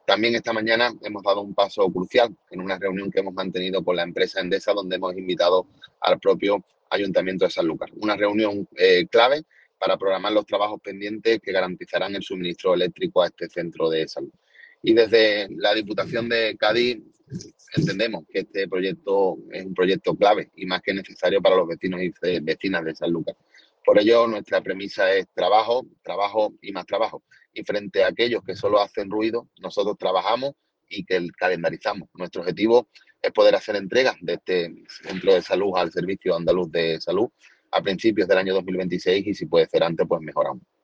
También esta mañana hemos dado un paso crucial en una reunión que hemos mantenido con la empresa Endesa, donde hemos invitado al propio Ayuntamiento de Sanlúcar. Una reunión clave para programar los trabajos pendientes que garantizarán el suministro eléctrico a este centro de salud. Y desde la Diputación de Cádiz entendemos que este proyecto es un proyecto clave y más que necesario para los vecinos y vecinas de Sanlúcar. Por ello, nuestra premisa es trabajo, trabajo y más trabajo. Y frente a aquellos que solo hacen ruido, nosotros trabajamos y que calendarizamos. Nuestro objetivo es poder hacer entregas de este centro de salud al Servicio Andaluz de Salud a principios del año 2026 y si puede ser antes, pues mejoramos.